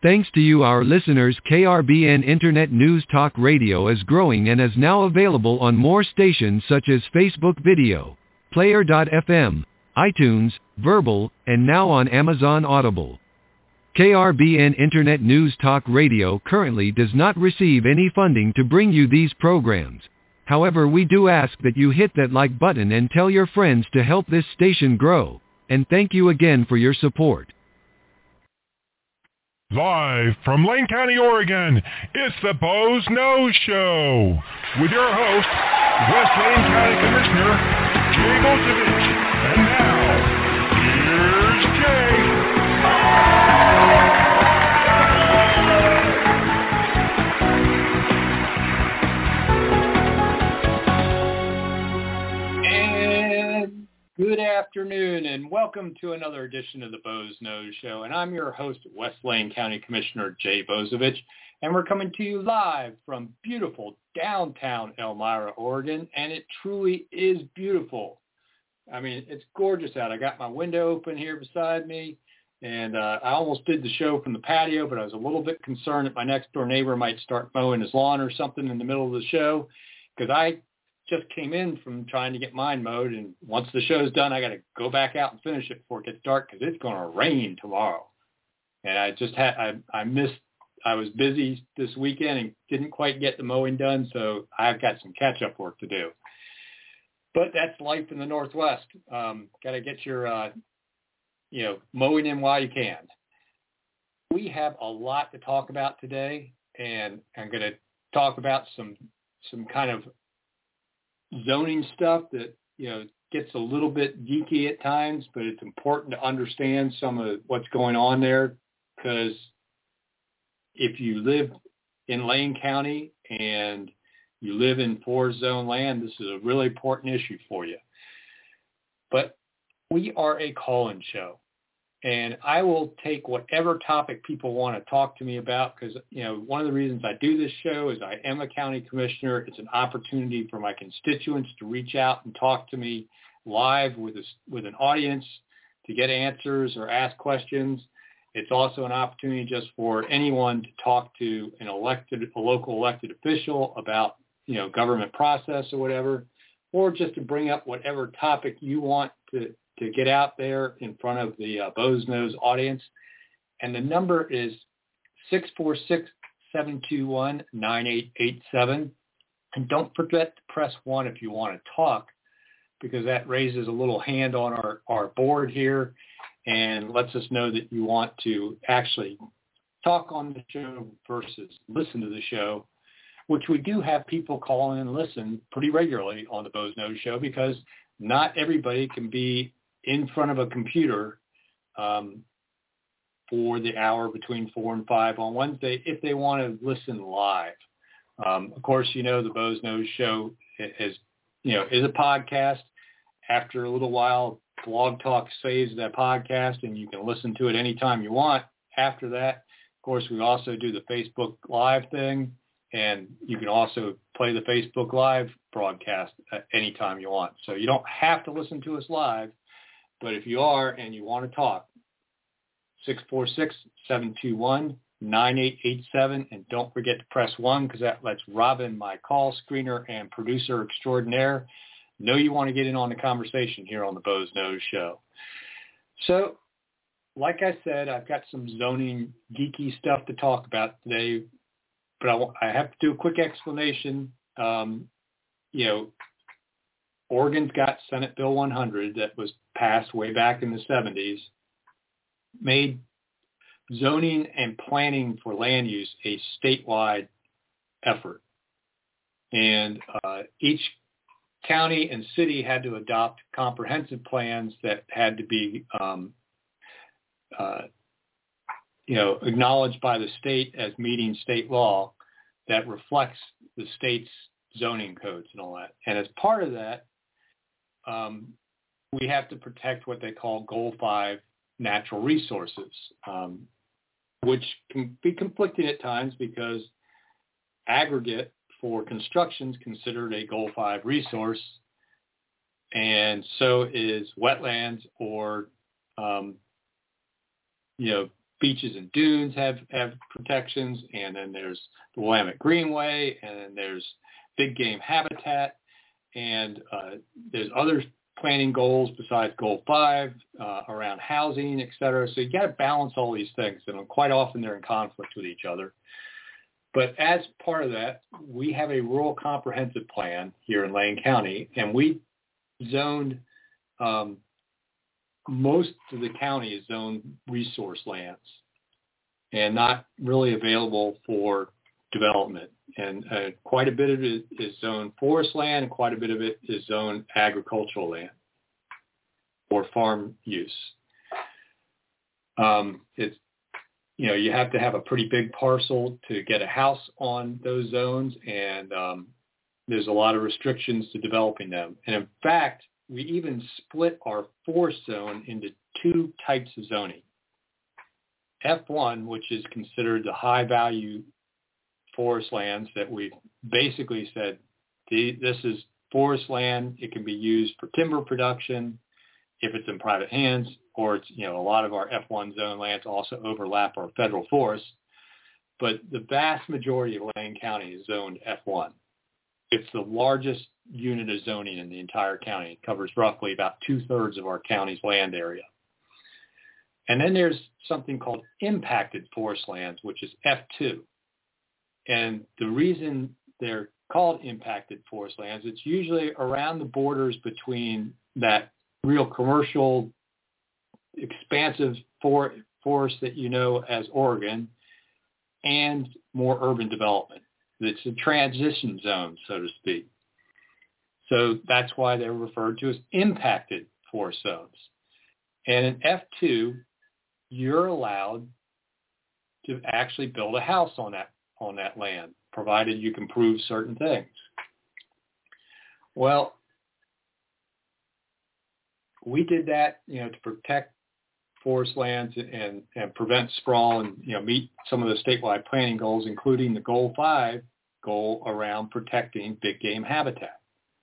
Thanks to you, our listeners, KRBN Internet News Talk Radio is growing and is now available on more stations such as Facebook Video, Player.fm, iTunes, Verbal, and now on Amazon Audible. KRBN Internet News Talk Radio currently does not receive any funding to bring you these programs. However, we do ask that you hit that like button and tell your friends to help this station grow. And thank you again for your support. Live from Lane County, Oregon, it's the Boze Noze Show with your host, West Lane County Commissioner Jay Bozovich. And now, here's Jay. Good afternoon, and welcome to another edition of the Boze Noze Show. And I'm your host, West Lane County Commissioner Jay Bozovich, and we're coming to you live from beautiful downtown Elmira, Oregon, and it truly is beautiful. I mean, it's gorgeous out. I got my window open here beside me, and I almost did the show from the patio, but I was a little bit concerned that my next-door neighbor might start mowing his lawn or something in the middle of the show, because I just came in from trying to get mine mowed, and once the show's done, I got to go back out and finish it before it gets dark because it's going to rain tomorrow. And I just I was busy this weekend and didn't quite get the mowing done, so I've got some catch-up work to do. But that's life in the Northwest. Got to get your, mowing in while you can. We have a lot to talk about today, and I'm going to talk about some kind of zoning stuff that, gets a little bit geeky at times, but it's important to understand some of what's going on there, because if you live in Lane County and you live in forest zone land, this is a really important issue for you. But we are a call-in show, and I will take whatever topic people want to talk to me about, because, one of the reasons I do this show is I am a county commissioner. It's an opportunity for my constituents to reach out and talk to me live with an audience to get answers or ask questions. It's also an opportunity just for anyone to talk to a local elected official about, government process or whatever, or just to bring up whatever topic you want to get out there in front of the Boze Noze audience. And the number is 646-721-9887. And don't forget to press 1 if you want to talk, because that raises a little hand on our board here and lets us know that you want to actually talk on the show versus listen to the show, which we do have people call in and listen pretty regularly on the Boze Noze Show, because not everybody can be in front of a computer for the hour between 4 and 5 on Wednesday if they want to listen live. Of course, the Boze Noze Show is a podcast. After a little while, Blog Talk saves that podcast, and you can listen to it anytime you want. After that, of course, we also do the Facebook Live thing, and you can also play the Facebook Live broadcast at any time you want. So you don't have to listen to us live, but if you are and you want to talk, 646-721-9887, and don't forget to press 1, because that lets Robin, my call screener and producer extraordinaire, know you want to get in on the conversation here on the Boze Noze Show. So, like I said, I've got some zoning geeky stuff to talk about today, but I have to do a quick explanation. Oregon's got Senate Bill 100 that was passed way back in the 70s, made zoning and planning for land use a statewide effort. And each county and city had to adopt comprehensive plans that had to be, acknowledged by the state as meeting state law that reflects the state's zoning codes and all that. And as part of that, we have to protect what they call Goal 5 natural resources, which can be conflicting at times because aggregate for construction is considered a Goal 5 resource, and so is wetlands or, beaches and dunes have protections, and then there's the Willamette Greenway, and then there's big game habitat, and there's other planning goals besides Goal 5 around housing, et cetera. So you got to balance all these things, and quite often they're in conflict with each other. But as part of that, we have a rural comprehensive plan here in Lane County, and we zoned most of the county is zoned resource lands and not really available for development. And quite a bit of it is zoned forest land, and quite a bit of it is zoned agricultural land or farm use. It's, you know, you have to have a pretty big parcel to get a house on those zones, and there's a lot of restrictions to developing them. And in fact, we even split our forest zone into two types of zoning. F1, which is considered the high value forest lands that we've basically said, this is forest land. It can be used for timber production if it's in private hands, or it's, you know, a lot of our F1 zone lands also overlap our federal forests. But the vast majority of Lane County is zoned F1. It's the largest unit of zoning in the entire county. It covers roughly about 2/3 of our county's land area. And then there's something called impacted forest lands, which is F2. And the reason they're called impacted forest lands, it's usually around the borders between that real commercial, expansive forest that you know as Oregon and more urban development. It's a transition zone, so to speak. So that's why they're referred to as impacted forest zones. And in F2, you're allowed to actually build a house on that land, provided you can prove certain things. Well, we did that, you know, to protect forest lands and prevent sprawl and, you know, meet some of the statewide planning goals, including the Goal 5 goal around protecting big game habitat.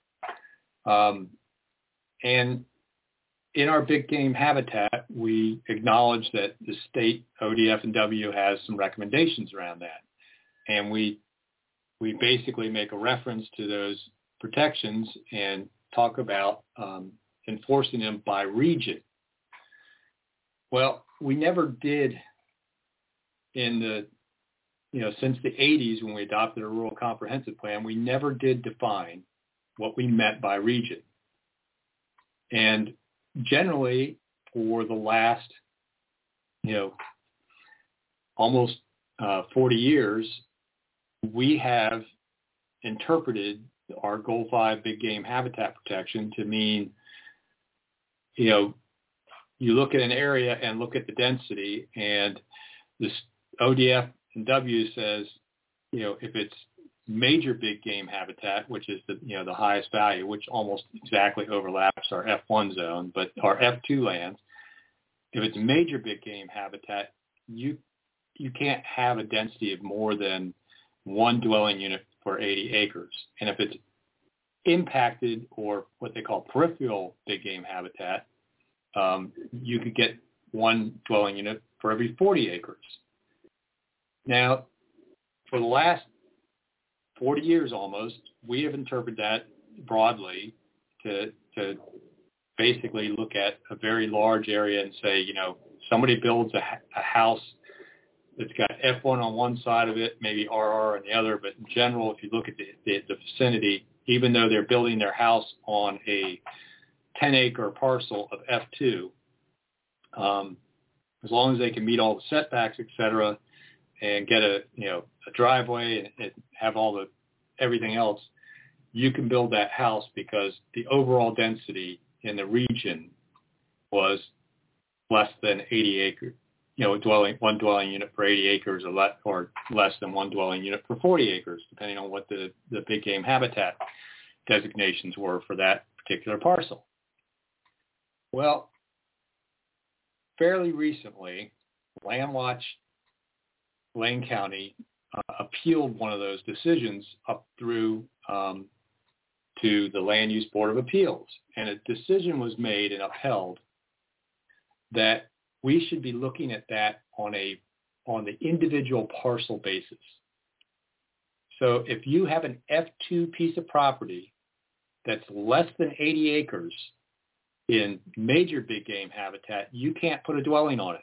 And in our big game habitat, we acknowledge that the state ODF&W has some recommendations around that. And we basically make a reference to those protections and talk about enforcing them by region. Well, we never did in the, you know, since the 80s when we adopted a rural comprehensive plan, we never did define what we meant by region. And generally for the last, you know, almost 40 years, we have interpreted our Goal 5 big game habitat protection to mean, you know, you look at an area and look at the density, and this ODF and W says, you know, if it's major big game habitat, which is the, you know, the highest value, which almost exactly overlaps our F1 zone, but our F2 lands, if it's major big game habitat, you can't have a density of more than one dwelling unit for 80 acres. And if it's impacted or what they call peripheral big game habitat, you could get one dwelling unit for every 40 acres. Now, for the last 40 years almost, we have interpreted that broadly to basically look at a very large area and say, you know, somebody builds a house that's got F1 on one side of it, maybe RR on the other, but in general, if you look at the vicinity, even though they're building their house on a 10-acre parcel of F2, as long as they can meet all the setbacks, et cetera, and get a driveway and have everything else, you can build that house because the overall density in the region was less than 80 acres. You know, one dwelling unit for 80 acres or less than one dwelling unit for 40 acres, depending on what the big game habitat designations were for that particular parcel. Well, fairly recently, Landwatch Lane County appealed one of those decisions up through to the Land Use Board of Appeals. And a decision was made and upheld that we should be looking at that on the individual parcel basis. So if you have an F2 piece of property that's less than 80 acres in major big game habitat, you can't put a dwelling on it.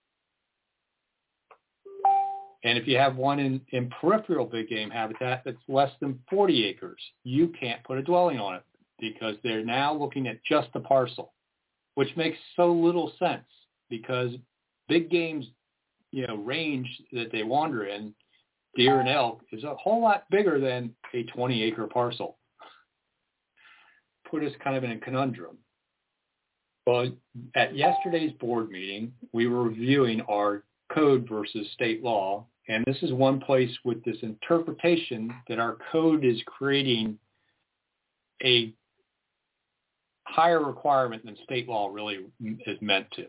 And if you have one in peripheral big game habitat that's less than 40 acres, you can't put a dwelling on it because they're now looking at just the parcel, which makes so little sense because big game's, range that they wander in, deer and elk, is a whole lot bigger than a 20-acre parcel. Put us kind of in a conundrum. Well, at yesterday's board meeting, we were reviewing our code versus state law, and this is one place with this interpretation that our code is creating a higher requirement than state law really is meant to.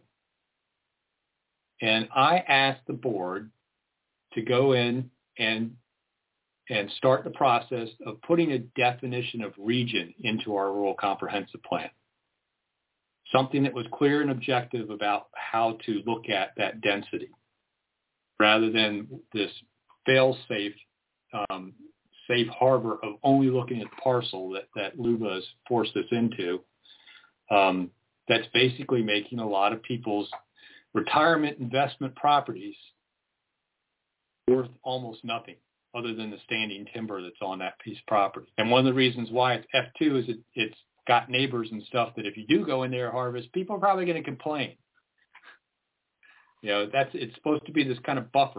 And I asked the board to go in and start the process of putting a definition of region into our rural comprehensive plan. Something that was clear and objective about how to look at that density, rather than this fail-safe safe harbor of only looking at the parcel that LUBA has forced us into. That's basically making a lot of people's retirement investment properties worth almost nothing other than the standing timber that's on that piece of property. And one of the reasons why it's F2 is it's got neighbors and stuff that if you do go in there and harvest, people are probably going to complain. It's supposed to be this kind of buffer.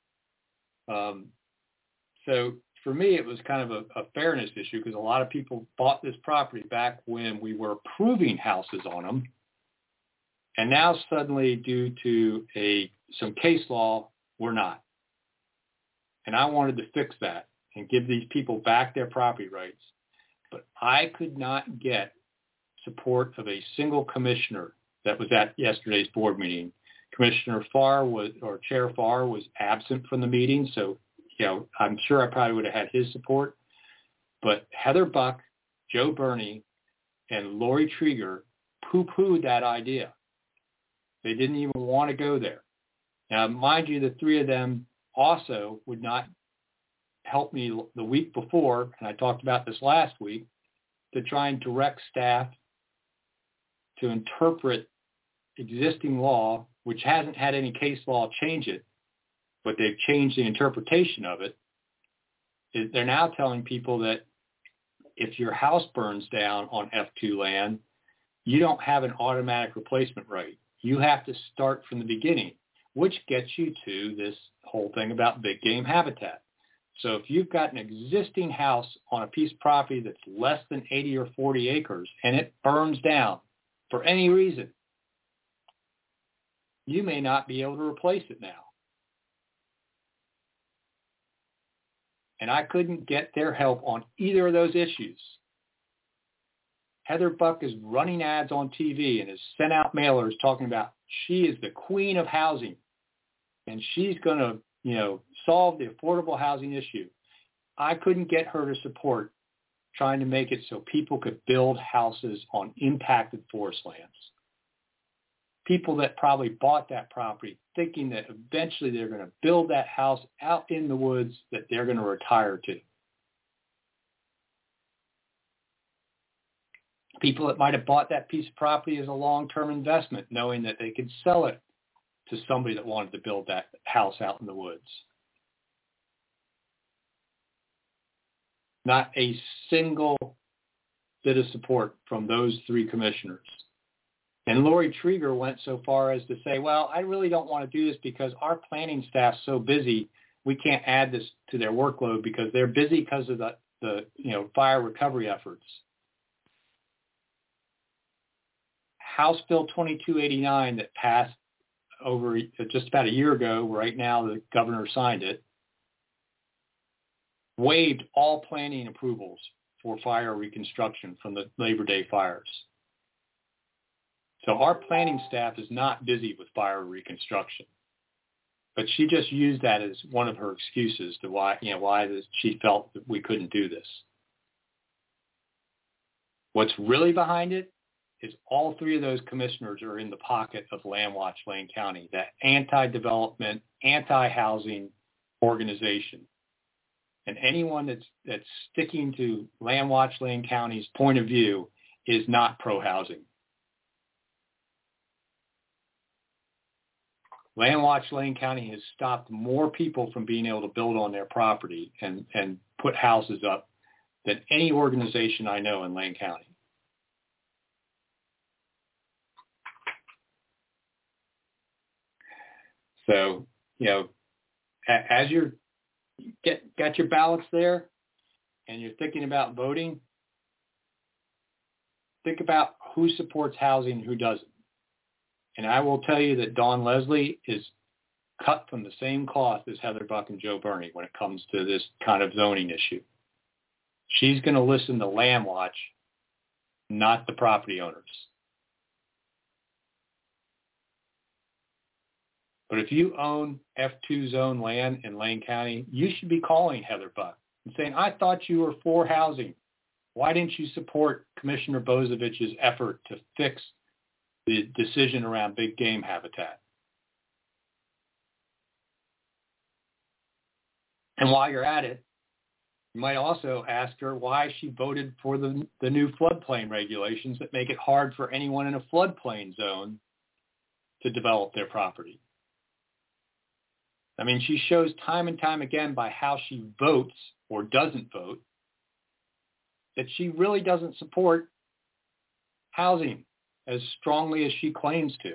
So for me, it was kind of a fairness issue because a lot of people bought this property back when we were approving houses on them. And now suddenly, due to some case law, we're not. And I wanted to fix that and give these people back their property rights. But I could not get support of a single commissioner that was at yesterday's board meeting. Commissioner Chair Farr was absent from the meeting, so I'm sure I probably would have had his support. But Heather Buck, Joe Burney, and Lori Trieger poo-pooed that idea. They didn't even want to go there. Now, mind you, the three of them also would not help me the week before, and I talked about this last week, to try and direct staff to interpret existing law, which hasn't had any case law change it, but they've changed the interpretation of it. They're now telling people that if your house burns down on F2 land, you don't have an automatic replacement right. You have to start from the beginning, which gets you to this whole thing about big game habitat. So if you've got an existing house on a piece of property that's less than 80 or 40 acres and it burns down for any reason, you may not be able to replace it now. And I couldn't get their help on either of those issues. Heather Buck is running ads on TV and has sent out mailers talking about she is the queen of housing and she's going to, solve the affordable housing issue. I couldn't get her to support trying to make it so people could build houses on impacted forest lands. People that probably bought that property thinking that eventually they're going to build that house out in the woods that they're going to retire to. People that might have bought that piece of property as a long-term investment, knowing that they could sell it to somebody that wanted to build that house out in the woods. Not a single bit of support from those three commissioners. And Lori Trieger went so far as to say, well, I really don't want to do this because our planning staff's so busy, we can't add this to their workload because they're busy because of the fire recovery efforts. House Bill 2289 that passed over just about a year ago, right now the governor signed it, waived all planning approvals for fire reconstruction from the Labor Day fires. So our planning staff is not busy with fire reconstruction. But she just used that as one of her excuses to why she felt that we couldn't do this. What's really behind it is all three of those commissioners are in the pocket of Landwatch Lane County, that anti-development, anti-housing organization. And anyone that's sticking to Landwatch Lane County's point of view is not pro-housing. Landwatch Lane County has stopped more people from being able to build on their property and put houses up than any organization I know in Lane County. So, as you're got your ballots there and you're thinking about voting, think about who supports housing and who doesn't. And I will tell you that Dawn Leslie is cut from the same cloth as Heather Buck and Joe Berney when it comes to this kind of zoning issue. She's going to listen to Landwatch, not the property owners. But if you own F2 zone land in Lane County, you should be calling Heather Buck and saying, I thought you were for housing. Why didn't you support Commissioner Bozovich's effort to fix the decision around big game habitat? And while you're at it, you might also ask her why she voted for the new floodplain regulations that make it hard for anyone in a floodplain zone to develop their property. I mean, she shows time and time again by how she votes or doesn't vote that she really doesn't support housing as strongly as she claims to.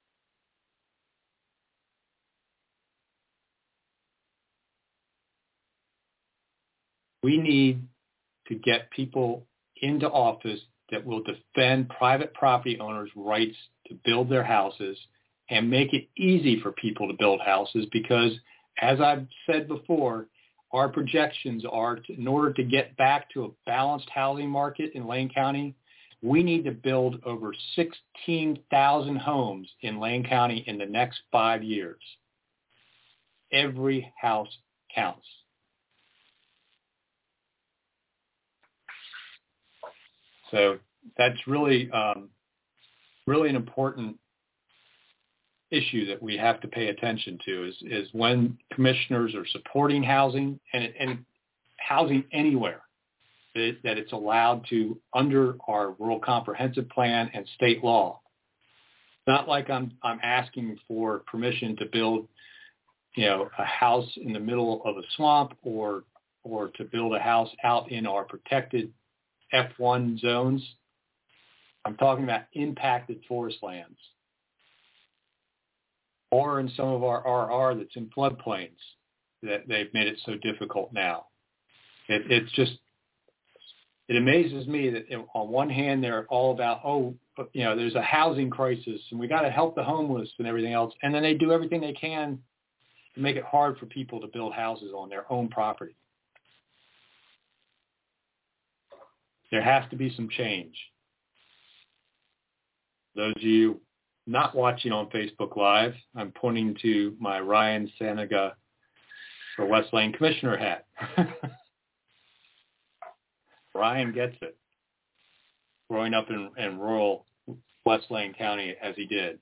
We need to get people into office that will defend private property owners' rights to build their houses and make it easy for people to build houses because, as I've said before, our projections are in order to get back to a balanced housing market in Lane County, we need to build over 16,000 homes in Lane County in the next 5 years. Every house counts. So that's really, really an important issue that we have to pay attention to is when commissioners are supporting housing and housing anywhere, that it's allowed to under our Rural Comprehensive Plan and state law. It's not like I'm asking for permission to build, a house in the middle of a swamp or to build a house out in our protected F1 zones. I'm talking about impacted forest lands, or in some of our RR that's in floodplains that they've made it so difficult now. It amazes me that on one hand they're all about, there's a housing crisis and we got to help the homeless and everything else, and then they do everything they can to make it hard for people to build houses on their own property. There has to be some change. Those of you not watching on Facebook Live, I'm pointing to my Ryan Sanega for West Lane Commissioner hat. Ryan gets it, growing up in rural West Lane County as he did.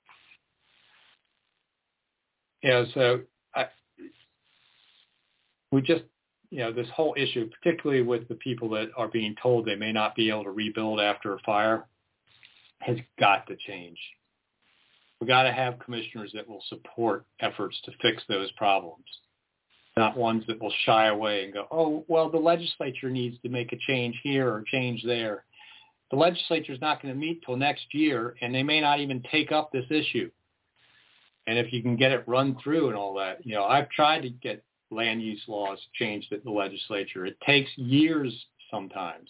We just, this whole issue, particularly with the people that are being told they may not be able to rebuild after a fire, has got to change. We've got to have commissioners that will support efforts to fix those problems, not ones that will shy away and go, oh, well, the legislature needs to make a change here or change there. The legislature is not going to meet till next year, and they may not even take up this issue. And if you can get it run through and all that, I've tried to get land use laws changed at the legislature. It takes years sometimes.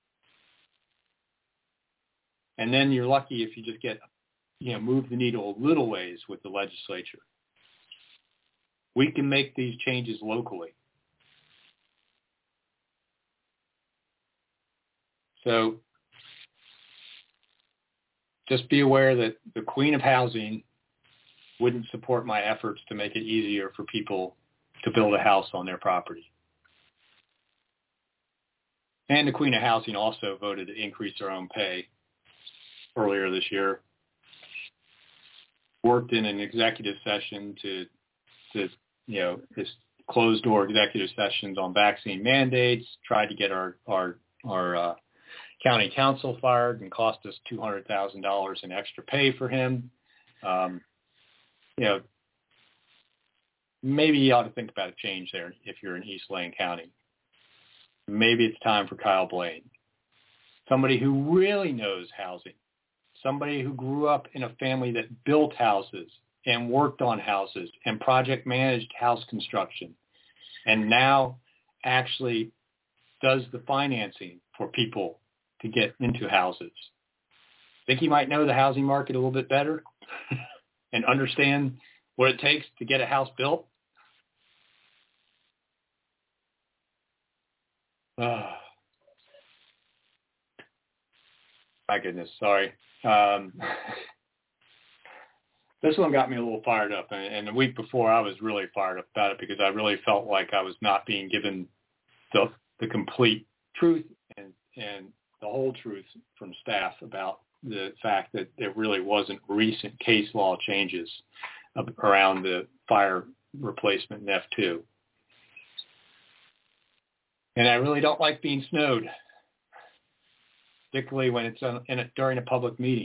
And then you're lucky if you just get, move the needle a little ways with the legislature. We can make these changes locally. So just be aware that the Queen of Housing wouldn't support my efforts to make it easier for people to build a house on their property. And the Queen of Housing also voted to increase their own pay earlier this year. Worked in an executive session to this closed door executive sessions on vaccine mandates, tried to get our county council fired and cost us $200,000 in extra pay for him. Maybe you ought to think about a change there if you're in East Lane County. Maybe it's time for Kyle Blaine, somebody who really knows housing, somebody who grew up in a family that built houses and worked on houses and project managed house construction, and now actually does the financing for people to get into houses. Think he might know the housing market a little bit better and understand what it takes to get a house built? My goodness, sorry. This one got me a little fired up, and the week before I was really fired up about it because I really felt like I was not being given the complete truth and the whole truth from staff about the fact that there really wasn't recent case law changes around the fire replacement in F2. And I really don't like being snowed, particularly when it's during a public meeting.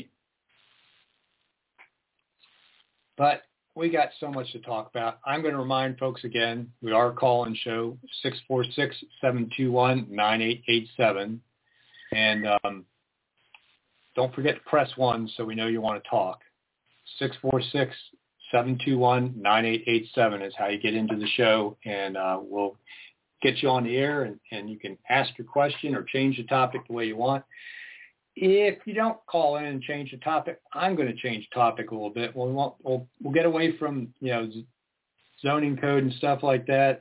But we got so much to talk about. I'm going to remind folks again, we are call-in show 646-721-9887. And don't forget to press 1 so we know you want to talk. 646-721-9887 is how you get into the show, and we'll get you on the air, and you can ask your question or change the topic the way you want. If you don't call in and change the topic, I'm going to change the topic a little bit. We'll get away from zoning code and stuff like that,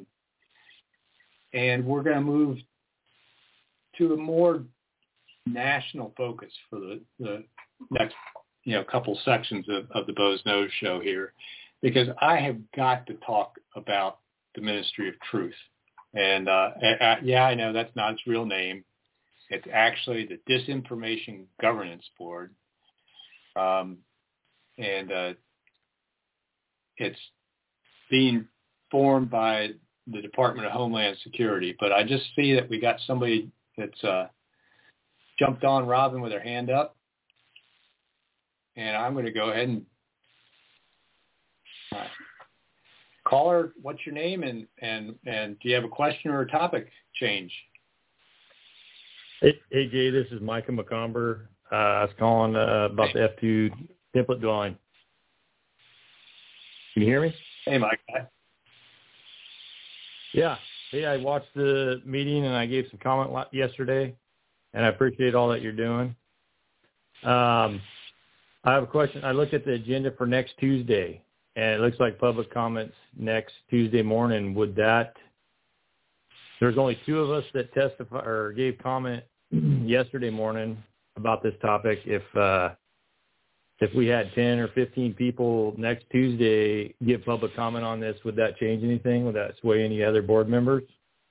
and we're going to move to a more national focus for the next couple sections of the Bo's Nose show here, because I have got to talk about the Ministry of Truth. And I know that's not its real name. It's actually the Disinformation Governance Board. And it's being formed by the Department of Homeland Security. But I just see that we got somebody that's jumped on Robin with her hand up. And I'm going to go ahead and caller, what's your name, and do you have a question or a topic change? Hey Jay, this is Micah McComber. I was calling about the F2 template dwelling. Can you hear me? Hey, Micah. Yeah. Hey, I watched the meeting and I gave some comment yesterday, and I appreciate all that you're doing. I have a question. I looked at the agenda for next Tuesday, and it looks like public comments next Tuesday morning. There's only 2 of us that testified or gave comment yesterday morning about this topic. If we had 10 or 15 people next Tuesday give public comment on this, would that change anything? Would that sway any other board members?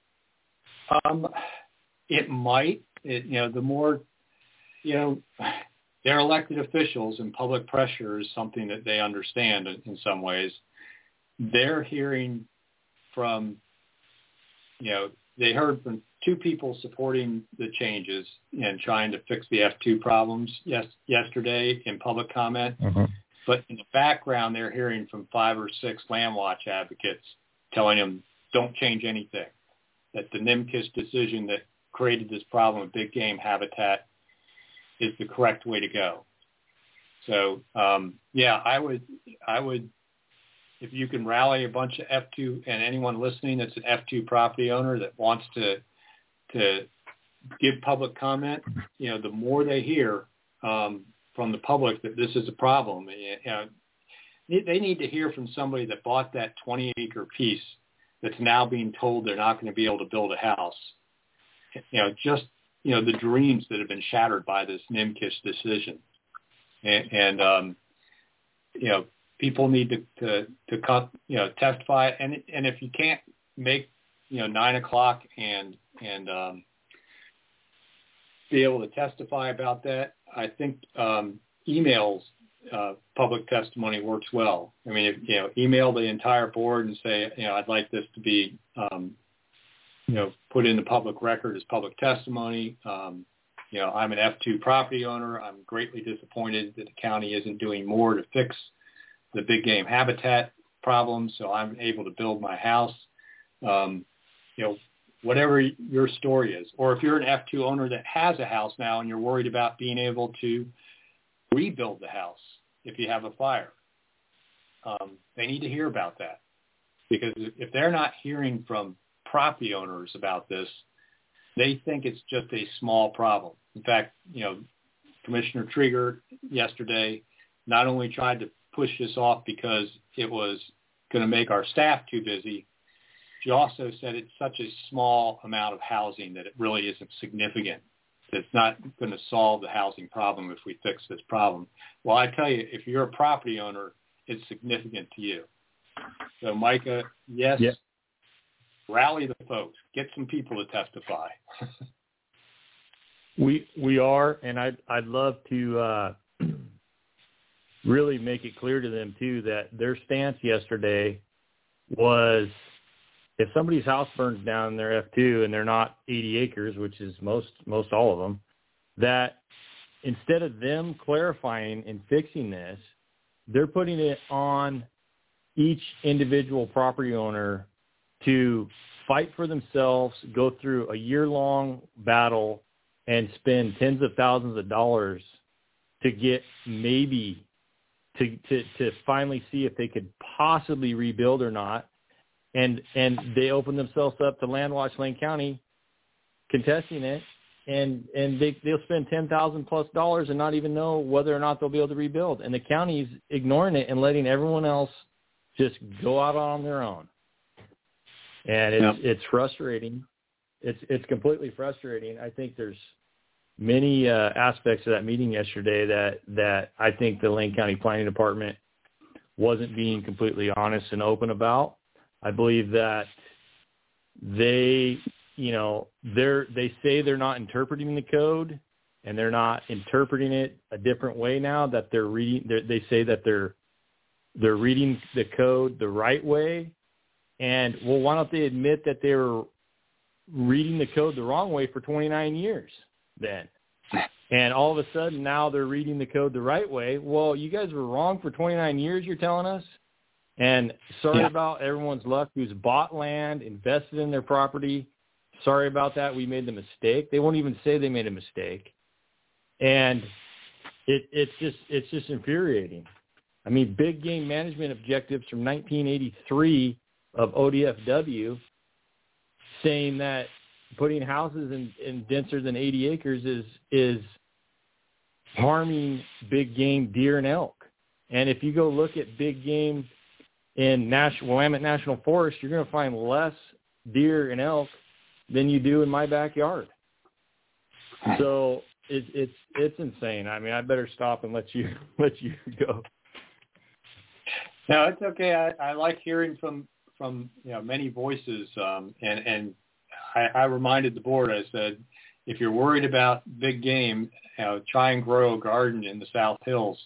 It might. The more, they're elected officials, and public pressure is something that they understand in some ways. They're hearing from, they heard from 2 people supporting the changes and trying to fix the F2 problems yesterday in public comment. Mm-hmm. But in the background, they're hearing from 5 or 6 land watch advocates telling them, don't change anything, that the NMKIS decision that created this problem of big game habitat is the correct way to go. So, I would, if you can rally a bunch of F2, and anyone listening that's an F2 property owner that wants to give public comment, the more they hear from the public that this is a problem, they need to hear from somebody that bought that 20-acre piece that's now being told they're not going to be able to build a house. The dreams that have been shattered by this NMKIS decision. And people need to testify. And if you can't make, 9 o'clock and be able to testify about that. I think emails, public testimony works well. I mean, if, email the entire board and say, I'd like this to be, put in the public record as public testimony. I'm an F2 property owner. I'm greatly disappointed that the county isn't doing more to fix the big game habitat problem, so I'm able to build my house. Whatever your story is. Or if you're an F2 owner that has a house now and you're worried about being able to rebuild the house if you have a fire, they need to hear about that. Because if they're not hearing from property owners about this, they think it's just a small problem. In fact, Commissioner Trieger yesterday not only tried to push this off because it was going to make our staff too busy, she also said it's such a small amount of housing that it really isn't significant. It's not going to solve the housing problem if we fix this problem. Well, I tell you, if you're a property owner, it's significant to you. So, Micah, yes, rally the folks. Get some people to testify. We are, and I'd love to really make it clear to them, too, that their stance yesterday was if somebody's house burns down in their F2 and they're not 80 acres, which is most all of them, that instead of them clarifying and fixing this, they're putting it on each individual property owner to fight for themselves, go through a year-long battle, and spend tens of thousands of dollars to get maybe to finally see if they could possibly rebuild or not. And they open themselves up to Landwatch Lane County contesting it, and they'll spend $10,000+ and not even know whether or not they'll be able to rebuild. And the county's ignoring it and letting everyone else just go out on their own. And it's frustrating. It's completely frustrating. I think there's many aspects of that meeting yesterday that I think the Lane County Planning Department wasn't being completely honest and open about. I believe that they say they're not interpreting the code, and they're not interpreting it a different way now that they're reading. They say that they're reading the code the right way. And, well, why don't they admit that they were reading the code the wrong way for 29 years then? And all of a sudden now they're reading the code the right way. Well, you guys were wrong for 29 years, you're telling us? And sorry about everyone's luck who's bought land, invested in their property. Sorry about that. We made the mistake. They won't even say they made a mistake. And it's just infuriating. I mean, big game management objectives from 1983 of ODFW saying that putting houses in denser than 80 acres is harming big game deer and elk. And if you go look at big game in Willamette National Forest, you're going to find less deer and elk than you do in my backyard. So it's insane. I mean, I better stop and let you go. No, it's okay. I like hearing from many voices, and I reminded the board. I said, if you're worried about big game, try and grow a garden in the South Hills.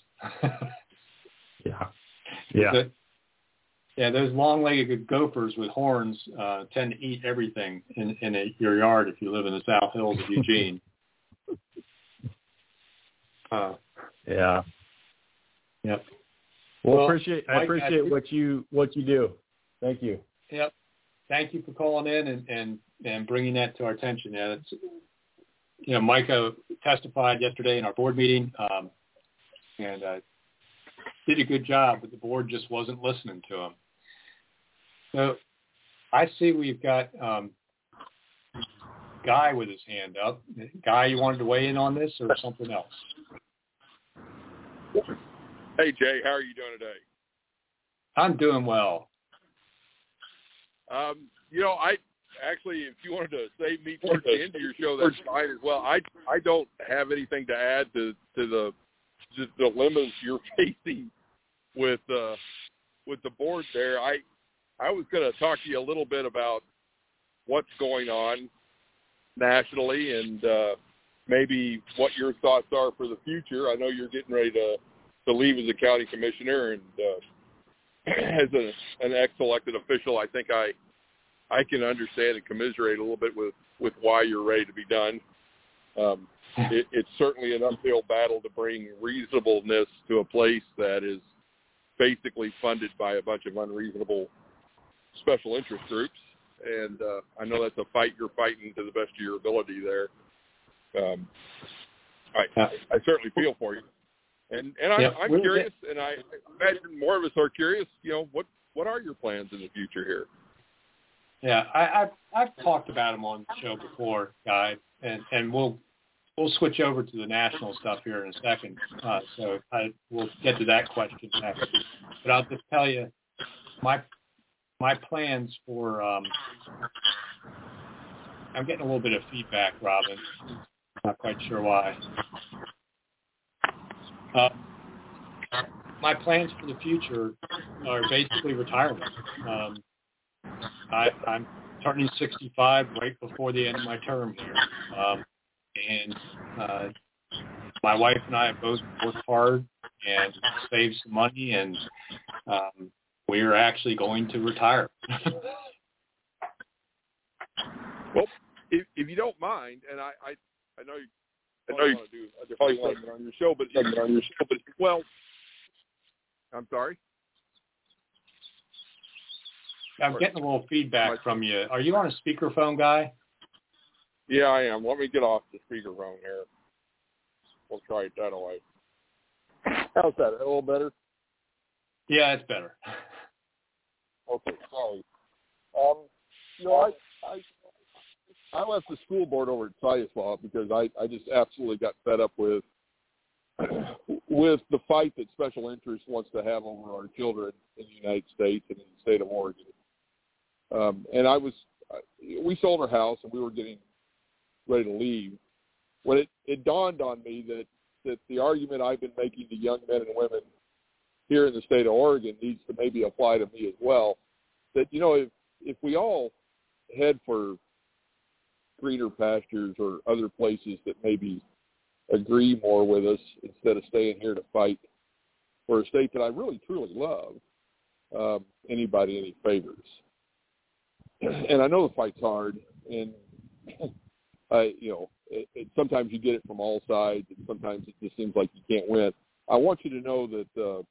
Yeah. Those long-legged gophers with horns tend to eat everything in your yard if you live in the South Hills of Eugene. Yeah. Yep. Well, I appreciate what you do. Thank you. Yep. Thank you for calling in and bringing that to our attention. Yeah, it's, Micah testified yesterday in our board meeting, and did a good job, but the board just wasn't listening to him. So I see we've got Guy with his hand up. Guy, you wanted to weigh in on this or something else? Hey, Jay, how are you doing today? I'm doing well. I actually, if you wanted to save me towards the end of your show, that's fine as well. I don't have anything to add to the dilemmas you're facing with the board there. I was going to talk to you a little bit about what's going on nationally, and maybe what your thoughts are for the future. I know you're getting ready to leave as a county commissioner, and as an ex-elected official, I think I can understand and commiserate a little bit with why you're ready to be done. It's certainly an uphill battle to bring reasonableness to a place that is basically funded by a bunch of unreasonable special interest groups. And I know that's a fight you're fighting to the best of your ability there. I certainly feel for you. And I'm curious, and I imagine more of us are curious, what are your plans in the future here? Yeah, I've talked about them on the show before, Guy, and we'll switch over to the national stuff here in a second. So we'll get to that question next. But I'll just tell you my plans for. I'm getting a little bit of feedback, Robin. Not quite sure why. My plans for the future are basically retirement. I'm turning 65 right before the end of my term here. And my wife and I have both worked hard and saved some money, and we're actually going to retire. Well, if you don't mind, and I know you want to do a different segment on your show, but well, I'm sorry. I'm getting a little feedback from you. Are you on a speakerphone, Guy? Yeah, I am. Let me get off the speakerphone here. We'll try it that way. How's that? A little better? Yeah, it's better. Okay, sorry. I left the school board over at Siuslaw because I just absolutely got fed up with the fight that special interest wants to have over our children in the United States and in the state of Oregon. And we sold our house and we were getting ready to leave when it dawned on me that the argument I've been making to young men and women here in the state of Oregon needs to maybe apply to me as well. That, if we all head for greener pastures or other places that maybe agree more with us instead of staying here to fight for a state that I really, truly love, anybody any favors. And I know the fight's hard, and sometimes you get it from all sides, and sometimes it just seems like you can't win. I want you to know that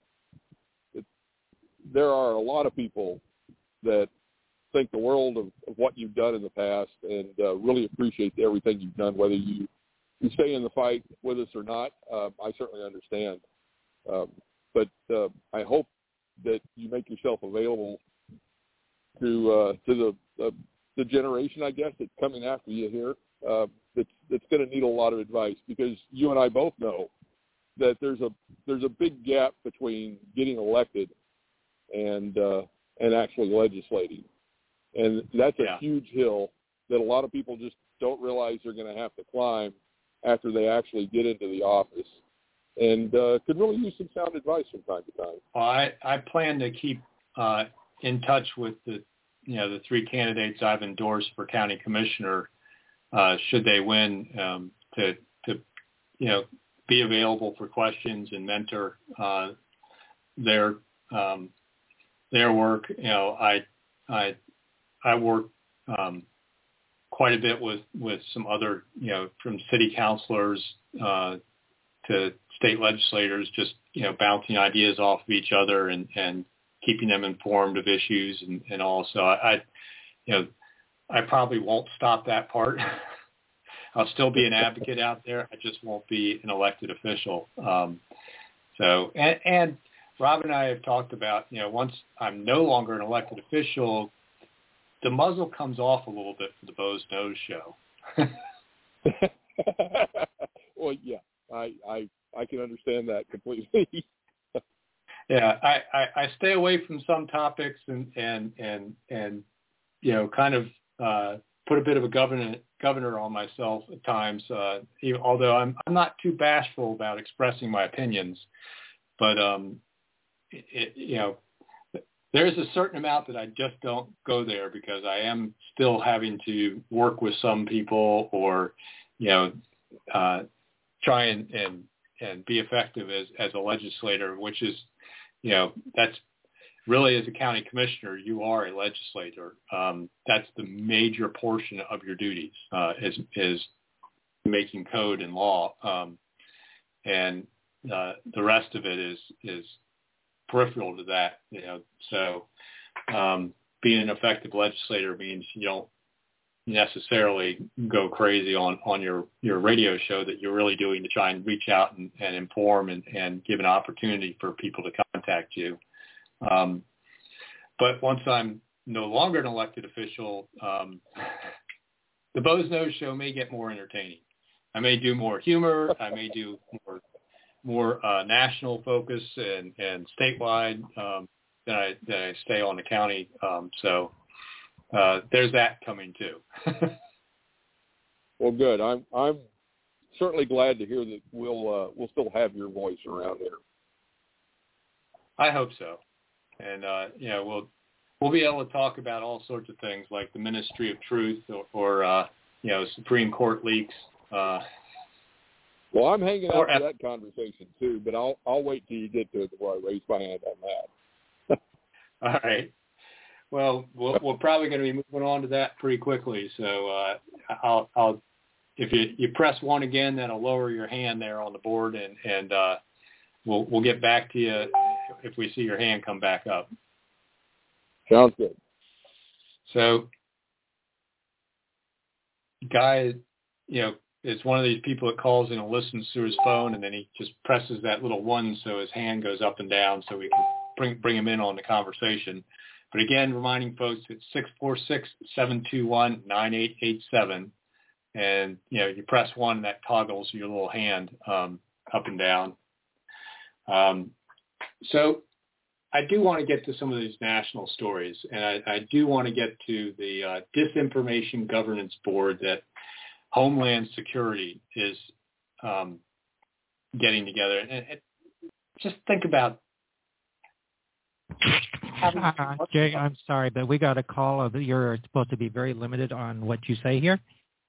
there are a lot of people that think the world of what you've done in the past and really appreciate everything you've done, whether you stay in the fight with us or not. I certainly understand. But I hope that you make yourself available to the generation, I guess, that's coming after you here, that's going to need a lot of advice, because you and I both know that there's a big gap between getting elected and actually legislating. And that's a huge hill that a lot of people just don't realize they're going to have to climb after they actually get into the office, and could really use some sound advice from time to time. Well, I plan to keep in touch with the three candidates I've endorsed for county commissioner, should they win, to be available for questions and mentor their work. I work quite a bit with some other, from city councilors to state legislators, just, bouncing ideas off of each other and keeping them informed of issues and all. So I probably won't stop that part. I'll still be an advocate out there. I just won't be an elected official. And Rob and I have talked about, once I'm no longer an elected official, the muzzle comes off a little bit for the Bo's Nose show. Well, yeah, I can understand that completely. Yeah, I stay away from some topics and kind of put a bit of a governor on myself at times. Although I'm not too bashful about expressing my opinions, but there's a certain amount that I just don't go there, because I am still having to work with some people, or try and be effective as a legislator, which is, that's really, as a county commissioner, you are a legislator. That's the major portion of your duties, is making code and law. And the rest of it is peripheral to that, So being an effective legislator means you don't necessarily go crazy on your radio show, that you're really doing to try and reach out and inform and give an opportunity for people to contact you. But once I'm no longer an elected official, the Bo's Nose Show may get more entertaining. I may do more humor. I may do more national focus and statewide than I stay on the county. So there's that coming too. Well, good. I'm certainly glad to hear that we'll still have your voice around here. I hope so. And, we'll be able to talk about all sorts of things like the Ministry of Truth or Supreme Court leaks. Well, I'm hanging out for that conversation too, but I'll wait till you get to it before I raise my hand on that. All right. Well, we're probably going to be moving on to that pretty quickly. So I'll if you press 1 again, that'll lower your hand there on the board, and we'll get back to you if we see your hand come back up. Sounds good. So, guy, is one of these people that calls in and listens through his phone, and then he just presses that little 1 so his hand goes up and down so we can bring him in on the conversation. But again, reminding folks, it's 646-721-9887. And, you press 1, and that toggles your little hand up and down. So I do want to get to some of these national stories, and I do want to get to the Disinformation Governance Board that Homeland Security is getting together. And just think about Jay, I'm sorry, but we got a call of you're supposed to be very limited on what you say here.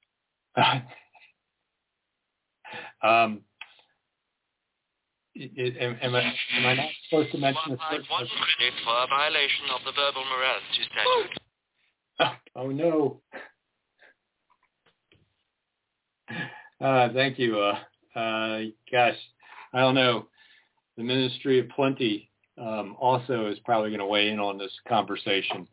Am I not supposed to mention this? 1 credit for a violation of the verbal morality statute. Oh no. Thank you. Gosh, I don't know. The Ministry of Plenty also is probably going to weigh in on this conversation.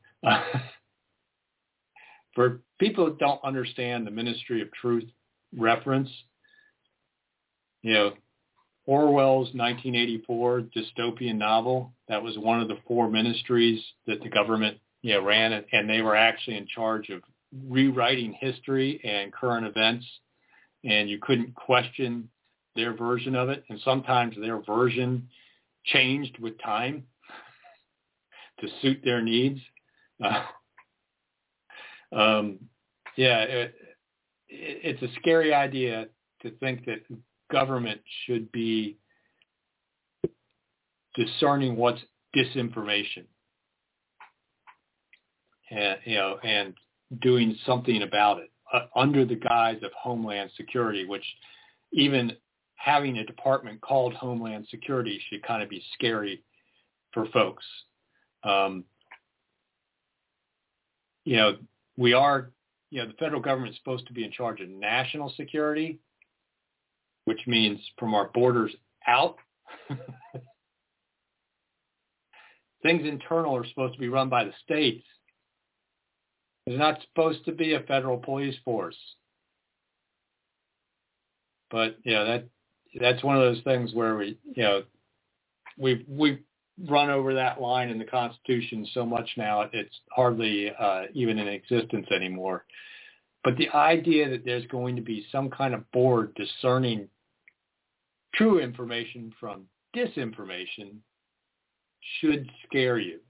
For people that don't understand the Ministry of Truth reference, Orwell's 1984 dystopian novel, that was one of the 4 ministries that the government ran, and they were actually in charge of rewriting history and current events, and you couldn't question their version of it, and sometimes their version changed with time to suit their needs. It's a scary idea to think that government should be discerning what's disinformation, and doing something about it under the guise of Homeland Security, which even having a department called Homeland Security should kind of be scary for folks. We are, the federal government is supposed to be in charge of national security, which means from our borders out. Things internal are supposed to be run by the states. There's not supposed to be a federal police force. But, that's one of those things where we've run over that line in the Constitution so much now, it's hardly even in existence anymore. But the idea that there's going to be some kind of board discerning true information from disinformation should scare you.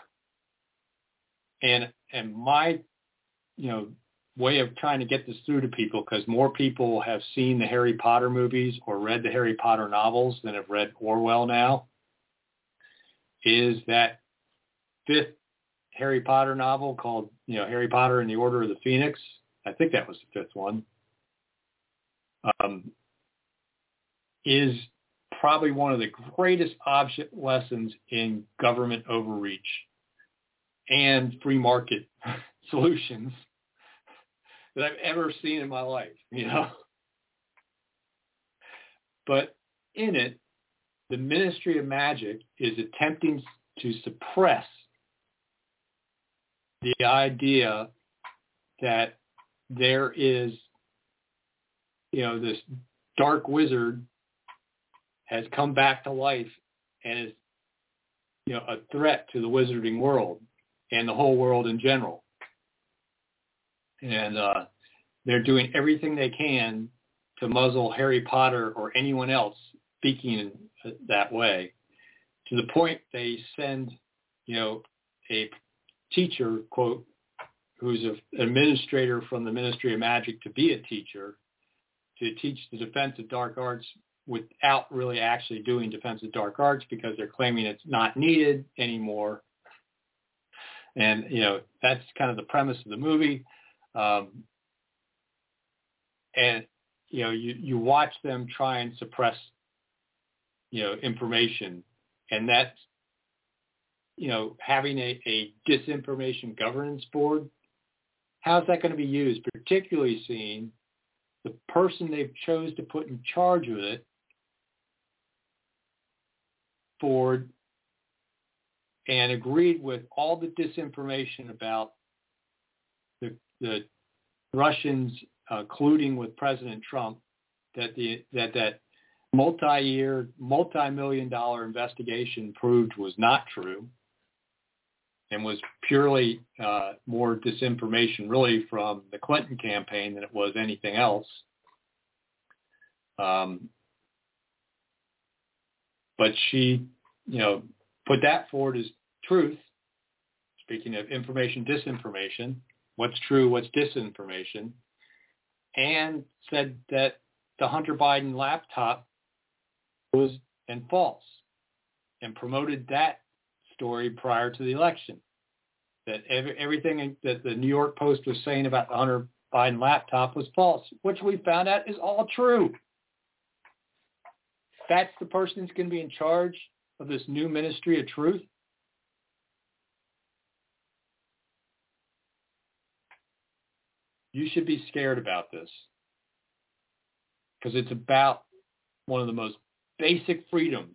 And my, way of trying to get this through to people, because more people have seen the Harry Potter movies or read the Harry Potter novels than have read Orwell now, is that 5th Harry Potter novel called, Harry Potter and the Order of the Phoenix. I think that was the 5th one. is probably one of the greatest object lessons in government overreach and free market solutions that I've ever seen in my life, But in it, the Ministry of Magic is attempting to suppress the idea that there is, this dark wizard has come back to life and is, a threat to the wizarding world and the whole world in general. And they're doing everything they can to muzzle Harry Potter or anyone else speaking in that way, to the point they send, a teacher, quote, who's an administrator from the Ministry of Magic to be a teacher, to teach the defense of dark arts without really actually doing defense of dark arts because they're claiming it's not needed anymore. And, that's kind of the premise of the movie. And, you watch them try and suppress, information. And that's, having a disinformation governance board, how's that going to be used? Particularly seeing the person they've chose to put in charge of it, board, and agreed with all the disinformation about the Russians colluding with President Trump, that multi-year, multi-million-dollar investigation proved was not true and was purely more disinformation really from the Clinton campaign than it was anything else. But she, put that forward as truth. Speaking of information, disinformation, what's true, what's disinformation, and said that the Hunter Biden laptop was and false, and promoted that story prior to the election, that everything that the New York Post was saying about the Hunter Biden laptop was false, which we found out is all true. That's the person who's going to be in charge of this new Ministry of Truth. You should be scared about this, because it's about one of the most basic freedoms.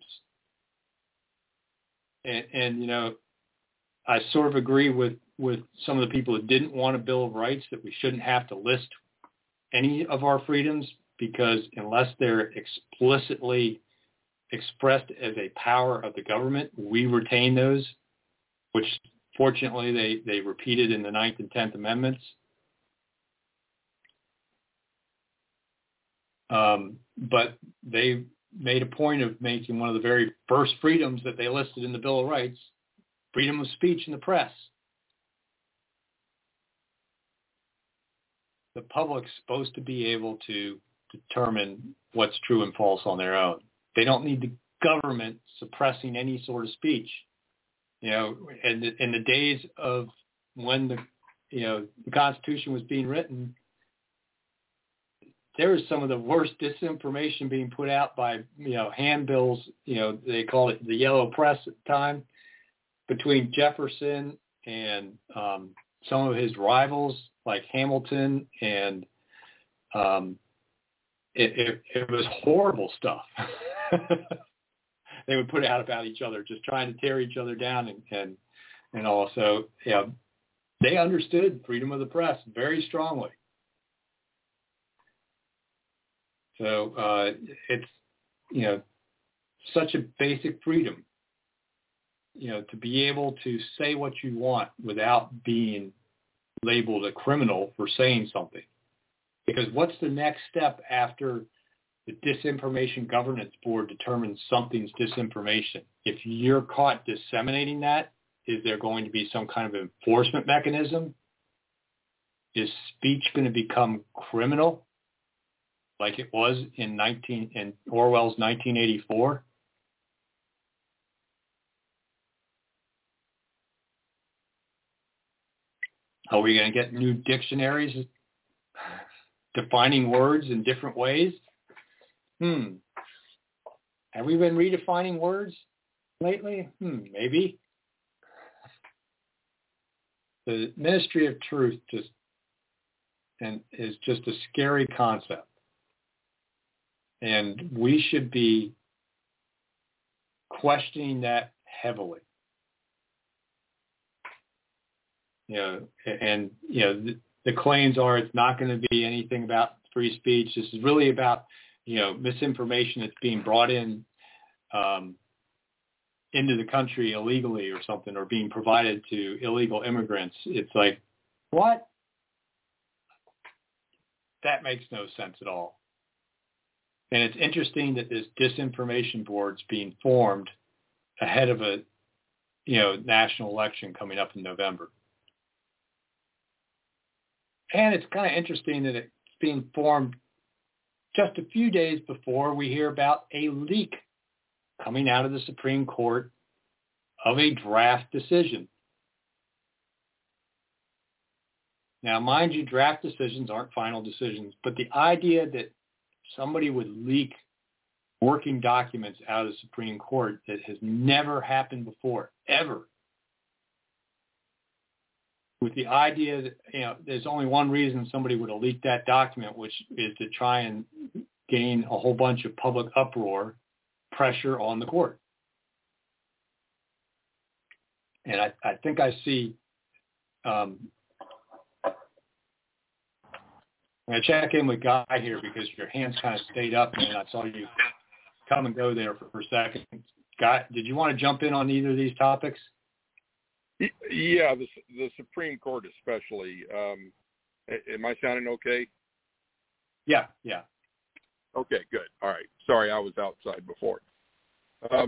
And I sort of agree with some of the people that didn't want a Bill of Rights, that we shouldn't have to list any of our freedoms, because unless they're explicitly expressed as a power of the government, we retain those, which fortunately they repeated in the 9th and 10th Amendments. But they made a point of making one of the very first freedoms that they listed in the Bill of Rights, freedom of speech in the press. The public's supposed to be able to determine what's true and false on their own. They don't need the government suppressing any sort of speech. And in the days of when the Constitution was being written, there was some of the worst disinformation being put out by, handbills, they called it the yellow press at the time, between Jefferson and some of his rivals like Hamilton, and it was horrible stuff. They would put out about each other, just trying to tear each other down, and also, they understood freedom of the press very strongly. So it's, such a basic freedom, to be able to say what you want without being labeled a criminal for saying something. Because what's the next step after the Disinformation Governance Board determines something's disinformation? If you're caught disseminating that, is there going to be some kind of enforcement mechanism? Is speech going to become criminal, like it was in Orwell's 1984? Are we going to get new dictionaries defining words in different ways. Have we been redefining words lately? Maybe. The Ministry of Truth is just a scary concept. And we should be questioning that heavily. The claims are it's not going to be anything about free speech. This is really about, misinformation that's being brought in into the country illegally or something, or being provided to illegal immigrants. It's like, what? That makes no sense at all. And it's interesting that this disinformation board's being formed ahead of a, national election coming up in November. And it's kind of interesting that it's being formed just a few days before we hear about a leak coming out of the Supreme Court of a draft decision. Now, mind you, draft decisions aren't final decisions, but the idea that somebody would leak working documents out of the Supreme Court, that has never happened before, ever. With the idea that, there's only one reason somebody would have leaked that document, which is to try and gain a whole bunch of public uproar, pressure on the court. And I think I see, I'm going to check in with Guy here because your hands kind of stayed up and I saw you come and go there for a second. Guy, did you want to jump in on either of these topics? Yeah, the Supreme Court especially. Am I sounding okay? Yeah. Okay, good. All right. Sorry, I was outside before. I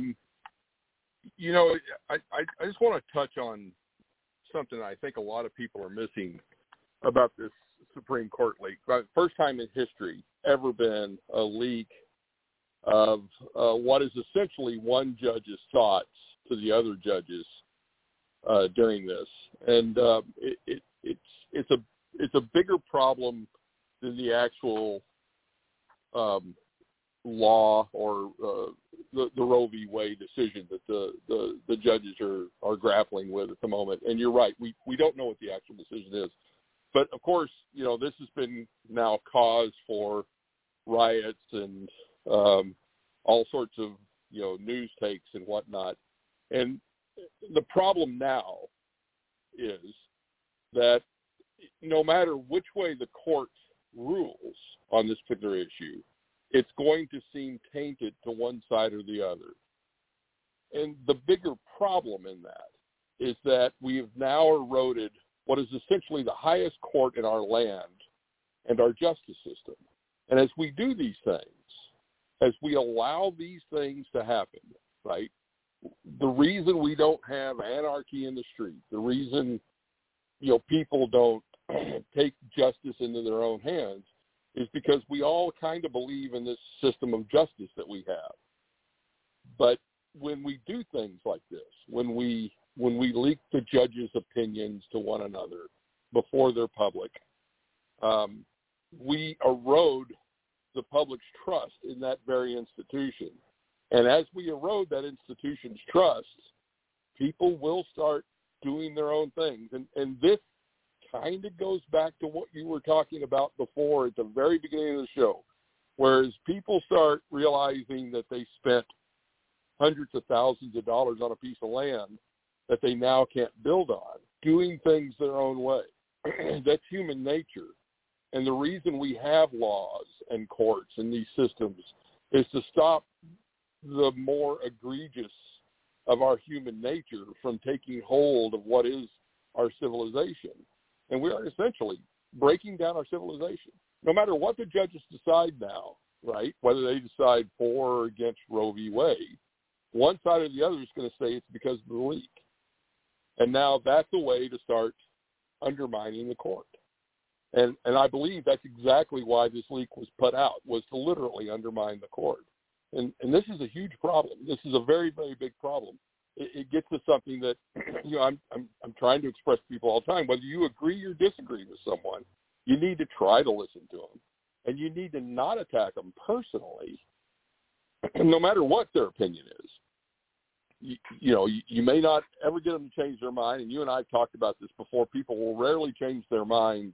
just want to touch on something I think a lot of people are missing about this Supreme Court leak. First time in history ever been a leak of what is essentially one judge's thoughts to the other judges during this, and it's a bigger problem than the actual law or the Roe v. Wade decision that the judges are grappling with at the moment. And you're right, we don't know what the actual decision is, but of course, this has been now cause for riots and all sorts of news takes and whatnot. And the problem now is that no matter which way the court rules on this particular issue, it's going to seem tainted to one side or the other. And the bigger problem in that is that we have now eroded what is essentially the highest court in our land and our justice system. And as we do these things, as we allow these things to happen, right, the reason we don't have anarchy in the street, the reason, people don't take justice into their own hands is because we all kind of believe in this system of justice that we have. But when we do things like this, when we leak the judges' opinions to one another before they're public, we erode the public's trust in that very institution. And as we erode that institution's trust, people will start doing their own things. And this kind of goes back to what you were talking about before at the very beginning of the show, whereas people start realizing that they spent hundreds of thousands of dollars on a piece of land that they now can't build on, doing things their own way. That's human nature. And the reason we have laws and courts and these systems is to stop the more egregious of our human nature from taking hold of what is our civilization. And we are essentially breaking down our civilization. No matter what the judges decide now, right, whether they decide for or against Roe v. Wade, one side or the other is going to say it's because of the leak. And now that's a way to start undermining the court. And I believe that's exactly why this leak was put out, was to literally undermine the court. And this is a huge problem. This is a very, very big problem. It gets to something that, I'm trying to express to people all the time. Whether you agree or disagree with someone, you need to try to listen to them. and you need to not attack them personally, no matter what their opinion is. You may not ever get them to change their mind, and you and I have talked about this before. People will rarely change their minds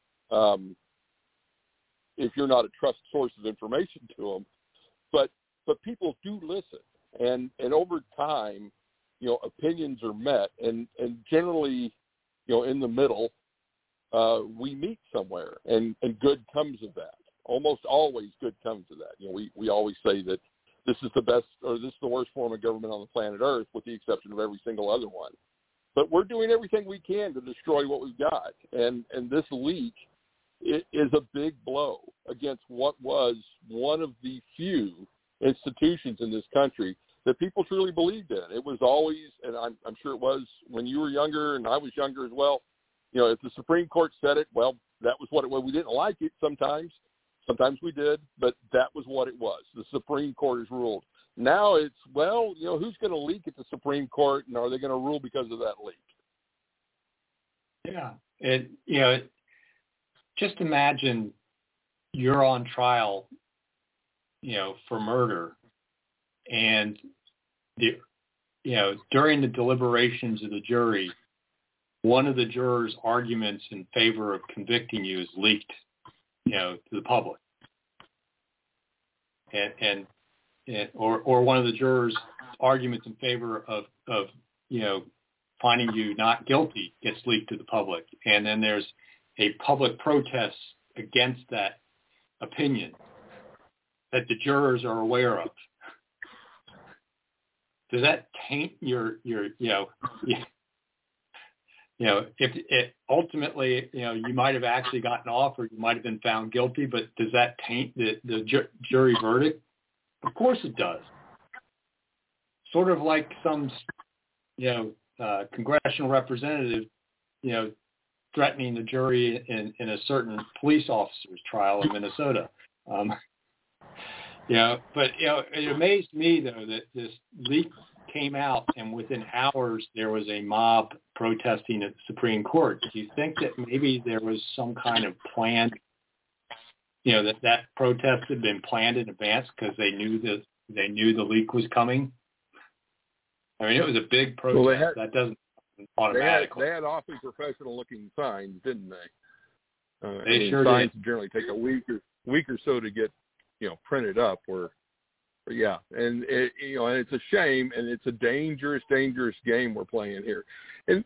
if you're not a trust source of information to them. But people do listen, and over time, opinions are met, and generally, in the middle, we meet somewhere, and good comes of that. Almost always good comes of that. We always say that this is the best or this is the worst form of government on the planet Earth, with the exception of every single other one. But we're doing everything we can to destroy what we've got, and this leak is a big blow against what was one of the few institutions in this country that people truly believed in. It was always, and I'm sure it was when you were younger and I was younger as well, if the Supreme Court said it, well, that was what it was. We didn't like it sometimes. Sometimes we did, but that was what it was. The Supreme Court has ruled. Now it's, who's going to leak at the Supreme Court, and are they going to rule because of that leak? Yeah. Just imagine you're on trial, for murder, and during the deliberations of the jury, one of the jurors' arguments in favor of convicting you is leaked, to the public, or one of the jurors' arguments in favor of finding you not guilty gets leaked to the public, and then there's a public protest against that opinion that the jurors are aware of. Does that taint your if it ultimately, you might have actually gotten off, or you might have been found guilty, but does that taint the jury verdict? Of course it does. Sort of like some, congressional representative, threatening the jury in a certain police officer's trial in Minnesota. But it amazed me, though, that this leak came out, and within hours there was a mob protesting at the Supreme Court. Do you think that maybe there was some kind of plan, that protest had been planned in advance because they knew the leak was coming? I mean, it was a big protest. Well, that doesn't automatically. They had awfully professional-looking signs, didn't they? They sure signs did. Generally take a week or so to get printed up. Yeah, and and it's a shame, and it's a dangerous game we're playing here. And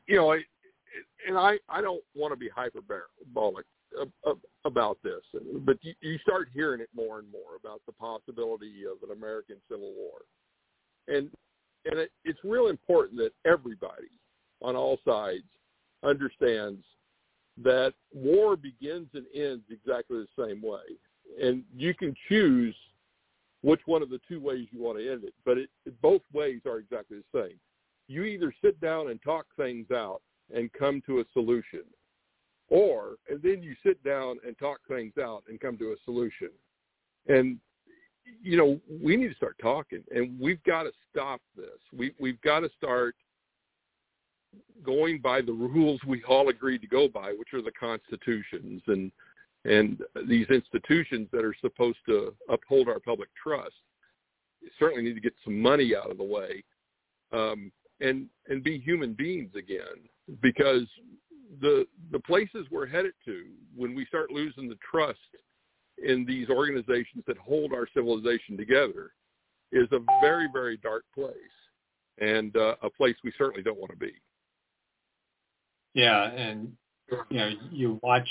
I don't want to be hyperbolic about this, but you start hearing it more and more about the possibility of an American Civil War, and it's real important that everybody on all sides understands that war begins and ends exactly the same way, and you can choose which one of the two ways you want to end it, but both ways are exactly the same. You either sit down and talk things out and come to a solution, and then you sit down and talk things out and come to a solution. And, we need to start talking, and we've got to stop this. We've got to start going by the rules we all agreed to go by, which are the constitutions and these institutions that are supposed to uphold our public trust. You certainly need to get some money out of the way, and be human beings again, because the places we're headed to when we start losing the trust in these organizations that hold our civilization together is a very, very dark place, and a place we certainly don't want to be. Yeah, and you watch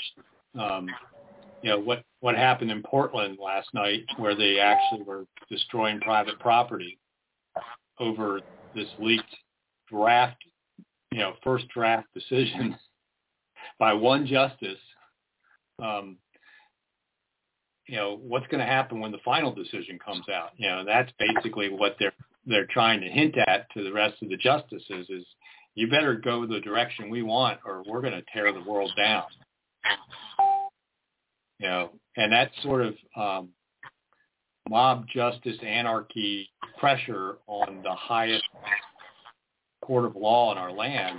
what happened in Portland last night, where they actually were destroying private property over this leaked draft, first draft decision by one justice. What's going to happen when the final decision comes out? That's basically what they're trying to hint at to the rest of the justices is, you better go the direction we want, or we're going to tear the world down. And that sort of mob justice anarchy pressure on the highest court of law in our land,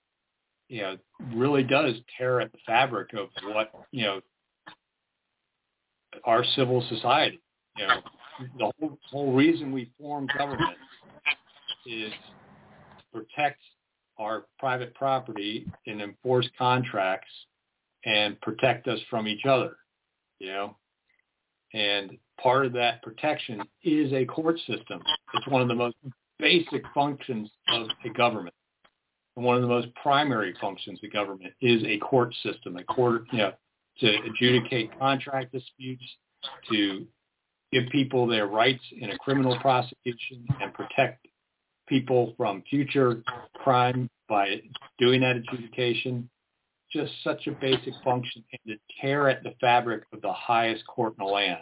really does tear at the fabric of what, our civil society. You know, the whole reason we form government is to protect our private property and enforce contracts and protect us from each other, you know. And part of that protection is a court system. It's one of the most basic functions of a government. And one of the most primary functions of government is a court system, a court, you know, to adjudicate contract disputes, to give people their rights in a criminal prosecution and protect people from future crime by doing that adjudication. Just such a basic function, and to tear at the fabric of the highest court in the land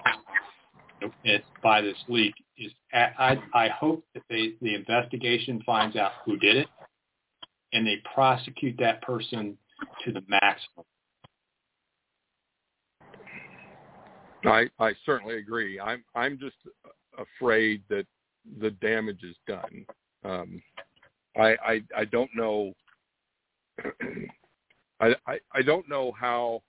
by this leak is. I hope that the investigation finds out who did it, and they prosecute that person to the maximum. I certainly agree. I'm just afraid that the damage is done. I don't know. I don't know how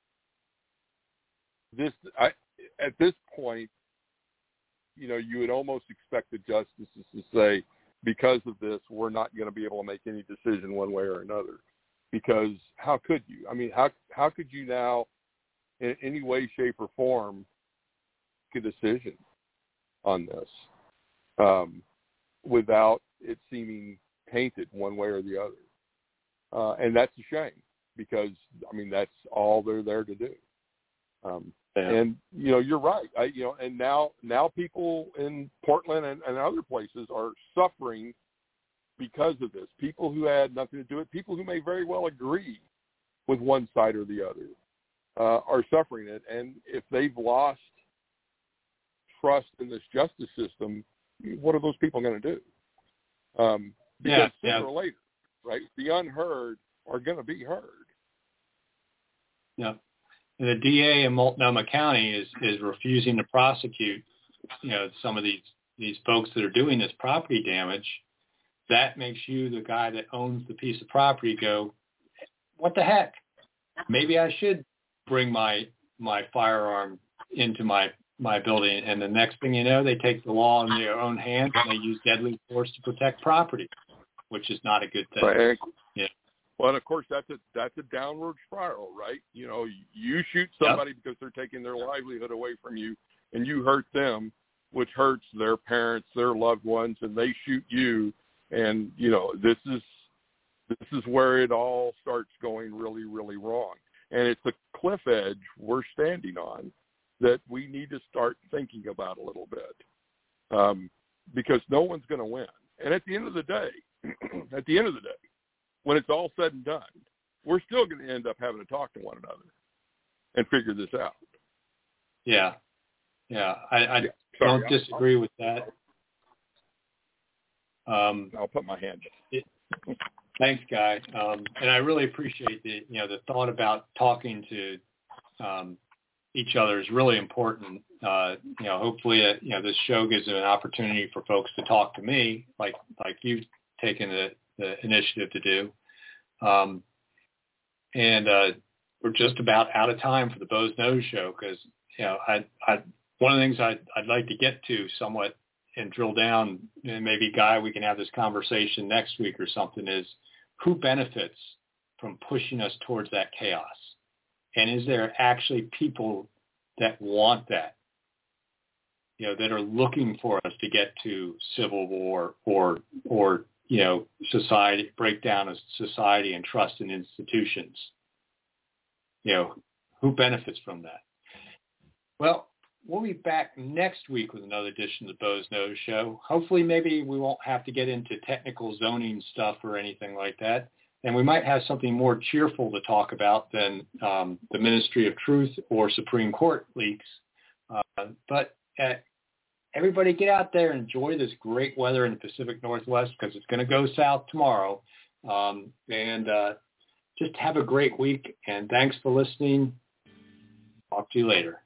this. At this point, you know, you would almost expect the justices to say, because of this, we're not going to be able to make any decision one way or another. Because how could you? I mean, how could you now, in any way, shape, or form, make a decision on this without it seeming tainted one way or the other? And that's a shame, because, I mean, that's all they're there to do. And, you know, you're right. And now people in Portland and other places are suffering because of this. People who had nothing to do with it, people who may very well agree with one side or the other, are suffering it. And if they've lost trust in this justice system, what are those people going to do? Because sooner or later, right, the unheard are going to be heard. Yeah. And the DA in Multnomah County is refusing to prosecute, you know, some of these folks that are doing this property damage. That makes you, the guy that owns the piece of property, go, what the heck? Maybe I should bring my firearm into my building. And the next thing you know, they take the law in their own hands and they use deadly force to protect property, which is not a good thing. Right. Yeah. Well, and of course, that's a downward spiral, right? You know, you shoot somebody because they're taking their livelihood away from you, and you hurt them, which hurts their parents, their loved ones, and they shoot you. And, you know, this is where it all starts going really, really wrong. And it's a cliff edge we're standing on that we need to start thinking about a little bit, because no one's going to win. And at the end of the day, when it's all said and done, we're still going to end up having to talk to one another and figure this out. Yeah. I don't disagree with that. I'll put my hand up. Thanks, Guy. And I really appreciate the thought about talking to each other is really important. Hopefully, this show gives an opportunity for folks to talk to me, like you've taken the initiative to do. And we're just about out of time for the Bo's Nose Show, because one of the things I'd like to get to somewhat and drill down, and maybe, Guy, we can have this conversation next week or something, is who benefits from pushing us towards that chaos? And is there actually people that want that, that are looking for us to get to civil war or society, breakdown of society and trust in institutions? Who benefits from that? Well, we'll be back next week with another edition of the Bo's Nose Show. Hopefully, maybe we won't have to get into technical zoning stuff or anything like that. And we might have something more cheerful to talk about than the Ministry of Truth or Supreme Court leaks. But everybody get out there and enjoy this great weather in the Pacific Northwest, because it's going to go south tomorrow. And just have a great week. And thanks for listening. Talk to you later.